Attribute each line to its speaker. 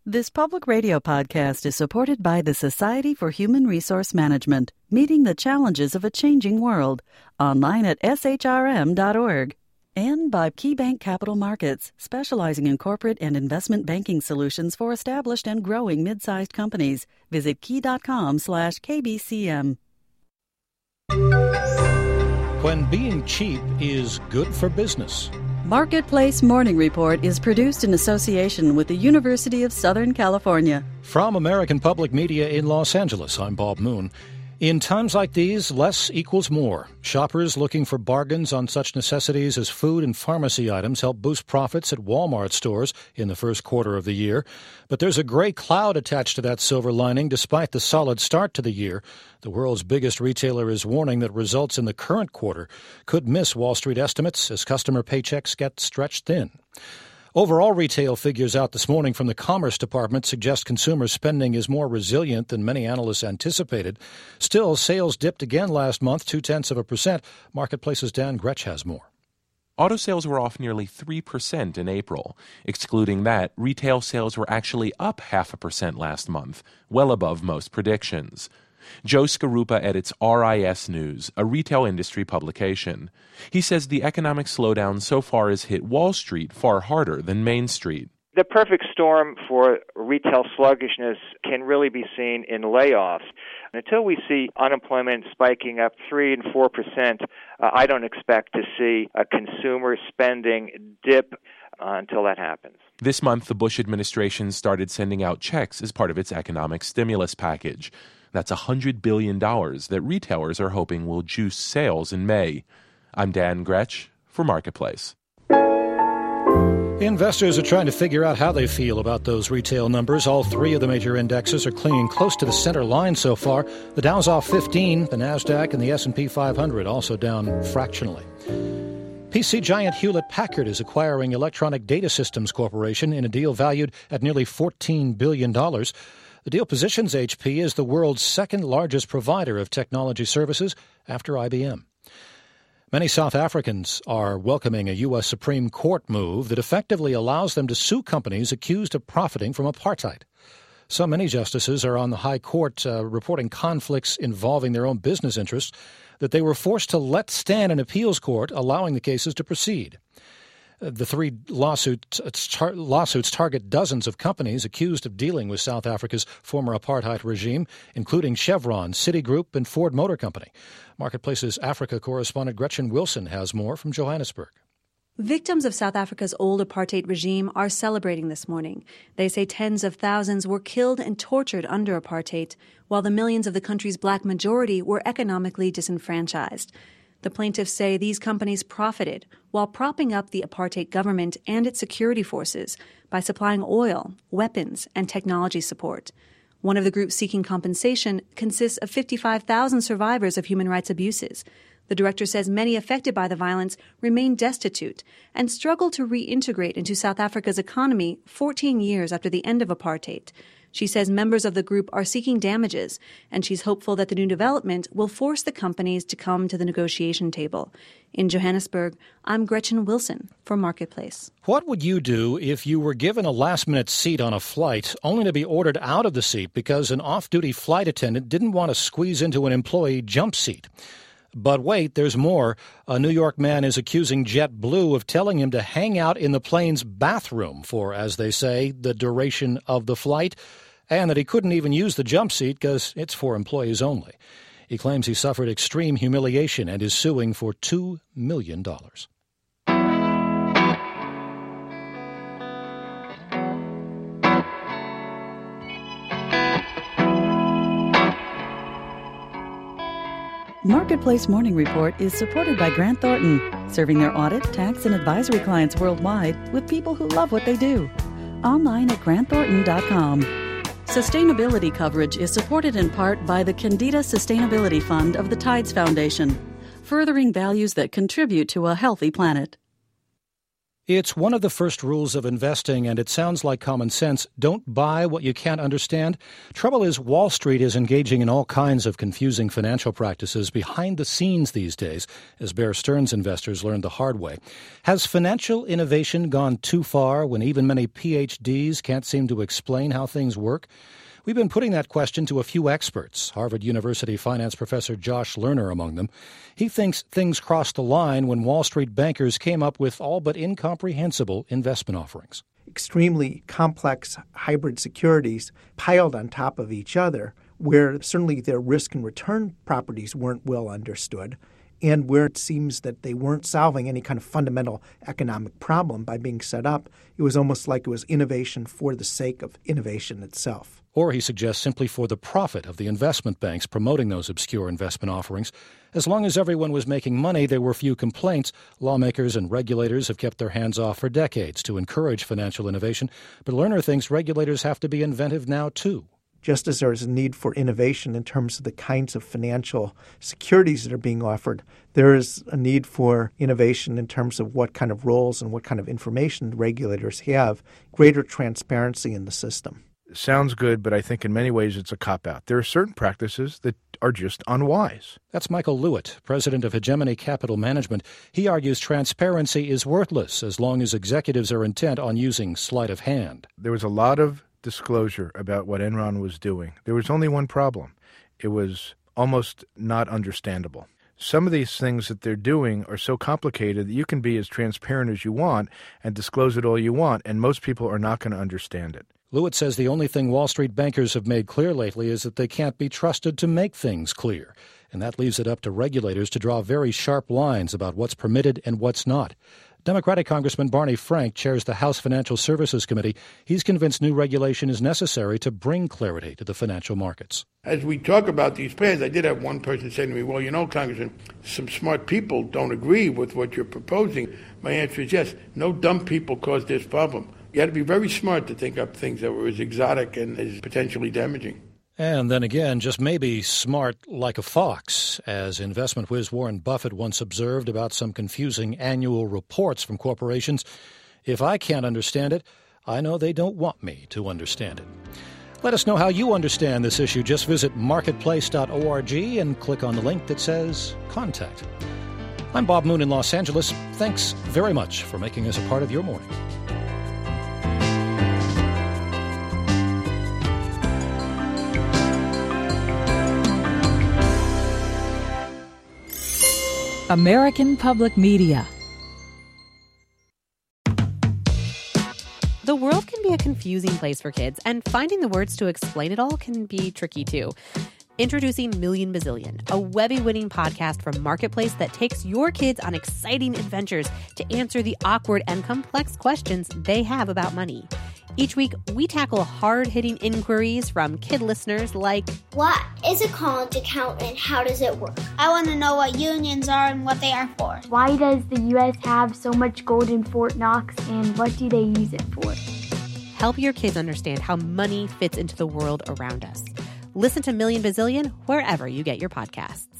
Speaker 1: This public radio podcast is supported by the Society for Human Resource Management, meeting the challenges of a changing world, online at shrm.org. And by KeyBank Capital Markets, specializing in corporate and investment banking solutions for established and growing mid-sized companies. Visit key.com/KBCM.
Speaker 2: When being cheap is good for business.
Speaker 1: Marketplace Morning Report is produced in association with the University of Southern California.
Speaker 2: From American Public Media in Los Angeles, I'm Bob Moon. In times like these, less equals more. Shoppers looking for bargains on such necessities as food and pharmacy items help boost profits at Walmart stores in the first quarter of the year. But there's a gray cloud attached to that silver lining despite the solid start to the year. The world's biggest retailer is warning that results in the current quarter could miss Wall Street estimates as customer paychecks get stretched thin. Overall retail figures out this morning from the Commerce Department suggest consumer spending is more resilient than many analysts anticipated. Still, sales dipped again last month, 0.2%. Marketplace's Dan Gretsch has more.
Speaker 3: Auto sales were off nearly 3% in April. Excluding that, retail sales were actually up 0.5% last month, well above most predictions. Joe Scarupa edits RIS News, a retail industry publication. He says the economic slowdown so far has hit Wall Street far harder than Main Street.
Speaker 4: The perfect storm for retail sluggishness can really be seen in layoffs. Until we see unemployment spiking up 3 and 4%, I don't expect to see a consumer spending dip until that happens.
Speaker 3: This month, the Bush administration started sending out checks as part of its economic stimulus package. That's $100 billion that retailers are hoping will juice sales in May. I'm Dan Gretsch for Marketplace.
Speaker 2: Investors are trying to figure out how they feel about those retail numbers. All three of the major indexes are clinging close to the center line so far. The Dow's off 15, the NASDAQ and the S&P 500 also down fractionally. PC giant Hewlett-Packard is acquiring Electronic Data Systems Corporation in a deal valued at nearly $14 billion. The deal positions HP as the world's second largest provider of technology services after IBM. Many South Africans are welcoming a U.S. Supreme Court move that effectively allows them to sue companies accused of profiting from apartheid. So many justices are on the High Court reporting conflicts involving their own business interests that they were forced to let stand an appeals court, allowing the cases to proceed. The three lawsuits target dozens of companies accused of dealing with South Africa's former apartheid regime, including Chevron, Citigroup, and Ford Motor Company. Marketplace's Africa correspondent Gretchen Wilson has more from Johannesburg.
Speaker 5: Victims of South Africa's old apartheid regime are celebrating this morning. They say tens of thousands were killed and tortured under apartheid, while the millions of the country's black majority were economically disenfranchised. The plaintiffs say these companies profited while propping up the apartheid government and its security forces by supplying oil, weapons, and technology support. One of the groups seeking compensation consists of 55,000 survivors of human rights abuses. The director says many affected by the violence remain destitute and struggle to reintegrate into South Africa's economy 14 years after the end of apartheid. She says members of the group are seeking damages, and she's hopeful that the new development will force the companies to come to the negotiation table. In Johannesburg, I'm Gretchen Wilson for Marketplace.
Speaker 2: What would you do if you were given a last-minute seat on a flight only to be ordered out of the seat because an off-duty flight attendant didn't want to squeeze into an employee jump seat? But wait, there's more. A New York man is accusing JetBlue of telling him to hang out in the plane's bathroom for, as they say, the duration of the flight, and that he couldn't even use the jump seat because it's for employees only. He claims he suffered extreme humiliation and is suing for $2 million.
Speaker 1: Marketplace Morning Report is supported by Grant Thornton, serving their audit, tax, and advisory clients worldwide with people who love what they do. Online at grantthornton.com. Sustainability coverage is supported in part by the Candida Sustainability Fund of the Tides Foundation, furthering values that contribute to a healthy planet.
Speaker 2: It's one of the first rules of investing, and it sounds like common sense. Don't buy what you can't understand. Trouble is, Wall Street is engaging in all kinds of confusing financial practices behind the scenes these days, as Bear Stearns investors learned the hard way. Has financial innovation gone too far when even many PhDs can't seem to explain how things work? We've been putting that question to a few experts, Harvard University finance professor Josh Lerner among them. He thinks things crossed the line when Wall Street bankers came up with all but incomprehensible investment offerings.
Speaker 6: Extremely complex hybrid securities piled on top of each other, where certainly their risk and return properties weren't well understood, and where it seems that they weren't solving any kind of fundamental economic problem by being set up. It was almost like it was innovation for the sake of innovation itself.
Speaker 2: Or, he suggests, simply for the profit of the investment banks promoting those obscure investment offerings. As long as everyone was making money, there were few complaints. Lawmakers and regulators have kept their hands off for decades to encourage financial innovation. But Lerner thinks regulators have to be inventive now, too.
Speaker 6: Just as there is a need for innovation in terms of the kinds of financial securities that are being offered, there is a need for innovation in terms of what kind of roles and what kind of information regulators have, greater transparency in the system.
Speaker 7: Sounds good, but I think in many ways it's a cop-out. There are certain practices that are just unwise.
Speaker 2: That's Michael Lewitt, president of Hegemony Capital Management. He argues transparency is worthless as long as executives are intent on using sleight of hand.
Speaker 7: There was a lot of disclosure about what Enron was doing. There was only one problem. It was almost not understandable. Some of these things that they're doing are so complicated that you can be as transparent as you want and disclose it all you want, and most people are not going to understand it.
Speaker 2: Lewitt says the only thing Wall Street bankers have made clear lately is that they can't be trusted to make things clear, and that leaves it up to regulators to draw very sharp lines about what's permitted and what's not. Democratic Congressman Barney Frank chairs the House Financial Services Committee. He's convinced new regulation is necessary to bring clarity to the financial markets.
Speaker 8: As we talk about these plans, I did have one person say to me, well, you know, Congressman, some smart people don't agree with what you're proposing. My answer is yes. No dumb people cause this problem. You had to be very smart to think up things that were as exotic and as potentially damaging.
Speaker 2: And then again, just maybe smart like a fox, as investment whiz Warren Buffett once observed about some confusing annual reports from corporations. If I can't understand it, I know they don't want me to understand it. Let us know how you understand this issue. Just visit marketplace.org and click on the link that says Contact. I'm Bob Moon in Los Angeles. Thanks very much for making us a part of your morning.
Speaker 9: American Public Media.
Speaker 10: The world can be a confusing place for kids, and finding the words to explain it all can be tricky too. Introducing Million Bazillion, a Webby-winning podcast from Marketplace that takes your kids on exciting adventures to answer the awkward and complex questions they have about money. Each week, we tackle hard-hitting inquiries from kid listeners like,
Speaker 11: what is a college account and how does it work? I want to know what unions are and what they are for.
Speaker 12: Why does the U.S. have so much gold in Fort Knox and what do they use it for?
Speaker 10: Help your kids understand how money fits into the world around us. Listen to Million Bazillion wherever you get your podcasts.